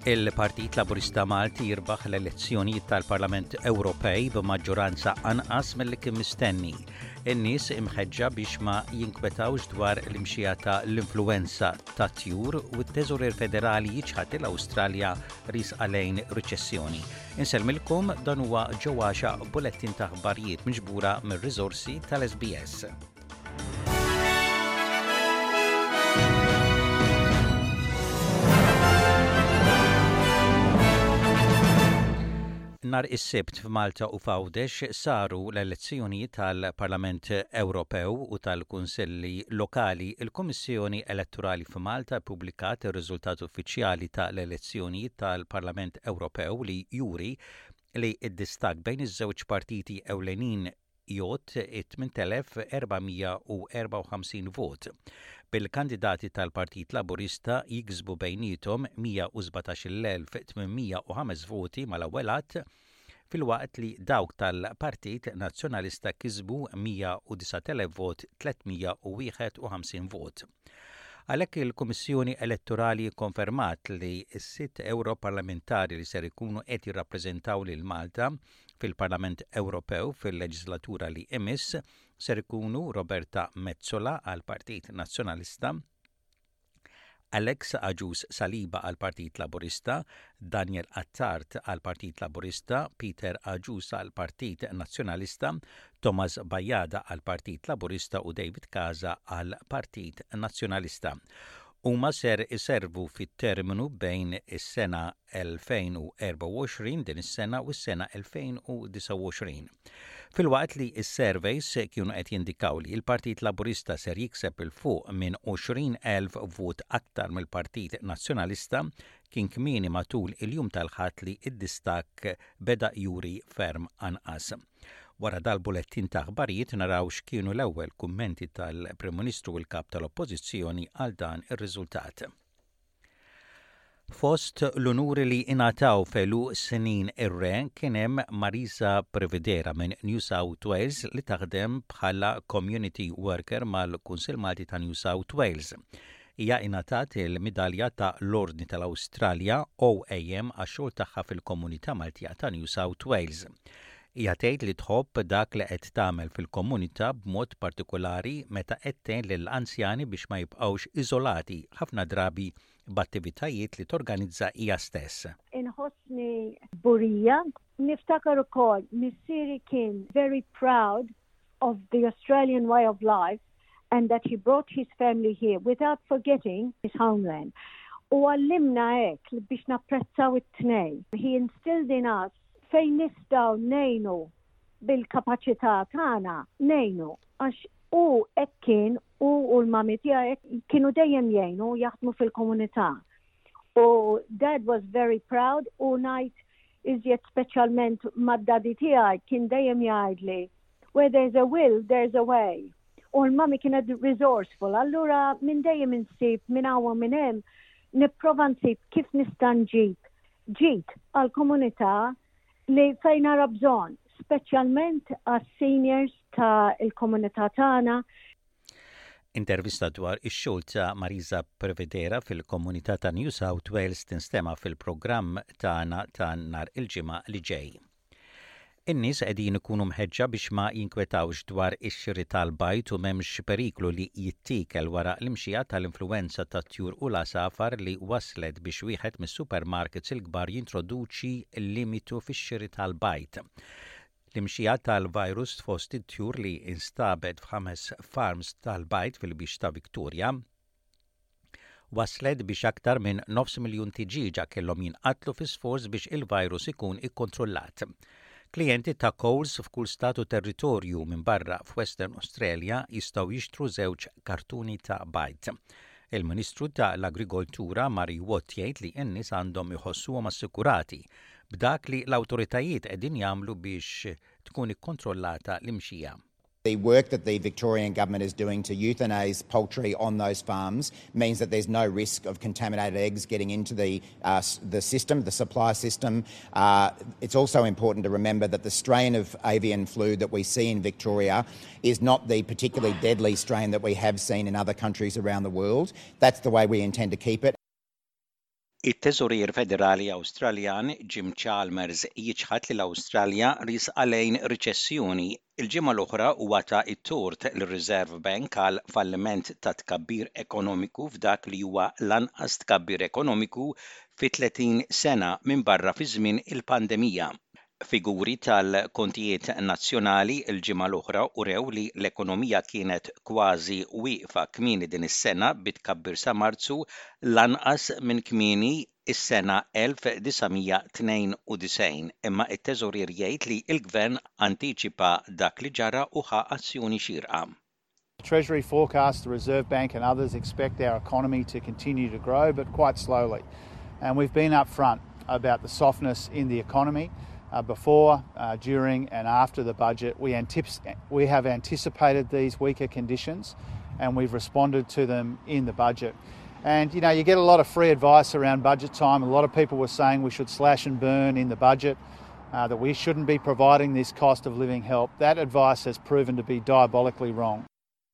Il-Partit Laburista Malti jirbaħ l-elezzjonijiet tal-Parlament Ewropej b'maġġoranza anqas milli kien mistenni. In-nies imħeġġa biex ma jinkwetawx dwar l-imxija ta' l-influenza ta' tjur u t-Teżorir Federali jiġħad l-Awstralja risqa lejn riċessjoni. Inselmilkom dan huwa ġewwaxa bulettin ta' aħbarijiet miġbura mir-riżorsi tal-SBS. Nar is-Sibt f'Malta u f'Għawdex saru l-elezzjonijiet tal-Parlament Ewropew u tal-Kunsilli Lokali. Il-Kummissjoni Elettorali f'Malta ppubblikat ir-riżultat uffiċjali tal-elezzjonijiet tal-Parlament Ewropew li juri li d-distak bejn iż-żewġ partiti ewlenin jgħod 8,454 vot. Bil-kandidati tal-Partit Laburista jiksbu bejnietom 117,805 voti mal-ewwel att, fil-waqt li dawk tal-Partit Nazzjonalista kisbu 109,000 vot 351 vot. Għalhekk il-Kummissjoni Elettorali konfermat li s-sitt Europarlamentari li ser ikunu qed jirrappreżentaw lil Malta fil-Parlament Ewropew fil-leġislatura li imiss ser ikunu Roberta Metsola għal Partit Nazzjonalista, Alex Agius Saliba għal Partit Laburista, Daniel Attard għal Partit Laburista, Peter Agius għal Partit Nazzjonalista, Thomas Bajada għal Partit Laburista u David Kaza għal Partit Nazzjonalista. Huma ser iservu fit-terminu bejn is-sena 2024 din is-sena u s-sena 2029. Fil-waqt li s-surveys kienu qed jindikaw li l-Partit Laburista ser jikseb il-fuq minn 20,000 vot aktar mill-Partit Nazzjonalista, kien kmieni matul il-jum tal-ħadd li d-distak beda juri ferm anqas. Wara dal-bulettin ta' aħbarijiet naraw x'kienu l-ewwel kummenti tal-Prim Ministru u l-Kap tal-Oppożizzjoni għal dan ir-riżultat. Fost l-unuri li ingħataw felu snin ir-re kien hemm Marisa Prevedera minn New South Wales li taħdem bħala community worker mal-Kunsill Malti ta' New South Wales. Hija ingħatat il-midalja ta' l-Ordni tal-Awstralja OAM għax-xogħol tagħha fil-Komunità Maltija ta' New South Wales. Hija tgħid li tħobb dak li qed tagħmel fil-komunità b'mod partikolari meta qed tgħin lill-anzjani biex ma jibqgħux iżolati ħafna drabi b'attivitajiet li torganizza hija stess. Inħossni burija, niftakar ukoll missieri kien very proud of the Australian way of life and that he brought his family here without forgetting his homeland. U għallimna hekk biex napprezzaw it-tnejn. He instilled in us fejn nistgħu ngħinu bil-kapaċità tagħna ngħinu għax u hekk kien u l-mami tiegħek kienu dejjem jgħinu jaħdmu fil-komunità. U Dad was very proud u ngħid iżjed speċjalment mad-daddy tiegħi kien dejjem jgħidli where there's a will, there's a way. U l-mami kienet resourceful. Allura minn dejjem insib minn hawn minn hemm nipprova nsib kif nista' nġid għall-komunità li fejn ara bżonn, speċjalment għas-seniors ta' il-komunità tagħna. Intervista dwar ix-xogħol ta' Marisa Prevedera fil-komunità ta' New South Wales tinstema' fil-programm tagħna ta' nhar il-ġimgħa li ġej. In-nies qegħdin ikunu mħeġġa biex ma jinkwetawx dwar ix-xiri tal-bajt u m'hemmx periklu li jittikel wara l-imxija tal-influwenza tat-tjur u l-għasafar li waslet biex wieħed mis-supermarkets il-kbar jintroduċi l-limitu fix-xiri tal-bajt. L-imxija tal-virus fost it-tjur li instabet f'5 farms tal-bajt fil-bix ta' Victoria waslet biex aktar minn 500,000 tiġiġa kellhom jinqatlu fi sforz biex il-virus ikun ikkontrollat. Klijenti ta' Coles f'kull statu territorju minn barra f'Western Australia jistgħu jixtru żewġ kartuni ta' bajt. Il-Ministru ta' l-Agrikoltura Mari Watt jgħid li n-nies għandhom iħossuhom assikurati b'dak li l-awtoritajiet qegħdin jagħmlu biex tkun ikkontrollata l-imxija. The work that the Victorian government is doing to euthanize poultry on those farms means that there's no risk of contaminated eggs getting into the system, the supply system. It's also important to remember that the strain of avian flu that we see in Victoria is not the particularly deadly strain that we have seen in other countries around the world. That's the way we intend to keep it. Il-Teżorier Federali Awstraljan Jim Chalmers jiġħad li l-Awstralja risqa lejn riċessjoni. Il-ġimgħa l-oħra huwa ta' it-tort lir-Reserve Bank għal falliment ta' tkabbir ekonomiku f'dak li huwa l-anqas tkabbir ekonomiku fi 30 sena minn barra fi żmien il-pandemija. Figuri tal-kontijiet nazzjonali il-ġimgħa l-oħra urew li l-ekonomija kienet kważi wieqfa kmieni din is-sena bitkabbir sa Marzu l-anqas minn kmieni is-sena 1992, imma it-Teżorier jgħid li l-Gvern antiċipa dak li ġara u ħa azzjoni xierqa. Treasury forecasts, the Reserve Bank and others expect our economy to continue to grow, but quite slowly. And we've been upfront about the softness in the economy. Before, during and after the budget, we have anticipated these weaker conditions and we've responded to them in the budget. And you get a lot of free advice around budget time. A lot of people were saying we should slash and burn in the budget, that we shouldn't be providing this cost of living help. That advice has proven to be diabolically wrong.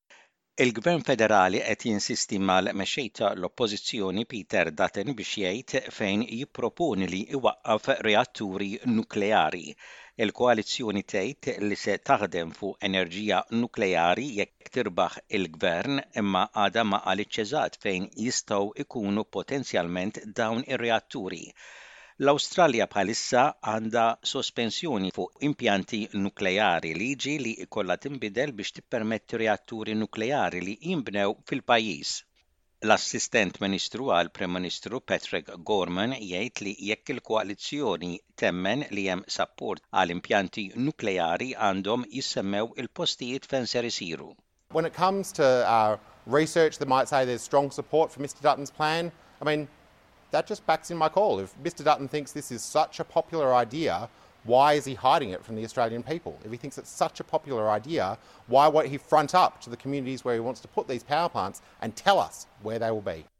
Il-Gvern Federali qed jinsisti mal-mexxej tal-Oppożizzjoni Peter Dutton biex jgħid fejn jipproponi li iwaqqaf reatturi nukleari. Il-koalizzjoni tgħid li se taħdem fuq enerġija nukleari jekk tirbaħ il-Gvern imma għadha ma qalitx eżatt fejn jistgħu jkunu potenzjalment dawn ir-reatturi. L-Awstralja bħalissa għandha sospensjoni fuq impjanti nukleari liġi li jkollha tinbidel biex tippermetti reatturi nukleari li jinbnew fil-pajjiż. L-Assistent Ministru għal Prim Ministru Patrick Gorman jgħid li jekk il-koalizzjoni temmen li hemm support għal impjanti nukleari għandhom jissemmew il-postijiet fejn ser isiru. When it comes to research that might say there's strong support for Mr Dutton's plan, that just backs in my call. If Mr Dutton thinks this is such a popular idea, why is he hiding it from the Australian people? If he thinks it's such a popular idea, why won't he front up to the communities where he wants to put these power plants and tell us where they will be?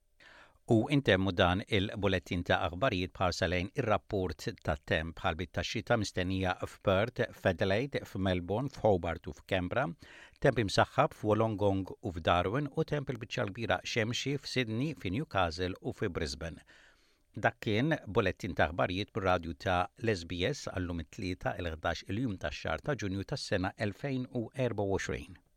U intemmu dan il-bulettin ta' aħbarijiet bħarsa lejn ir-rapport ta' temp bħal bit-taxxita mistennija f'Perth, f'Adelaide, f'Melbourne, f'Hobart u f'Canberra, temp imsaħħab f'Wollongong u f'Darwin u temp il-biċċa kbira xemxi f'Sydney, f'Newcastle u f'Brisbane. Dak kien bulettin ta' aħbarijiet bir-radju ta' l-SBS għallum it-tlieta il-11 il-jum tax-xahar ta' Ġunju tas-sena 2024.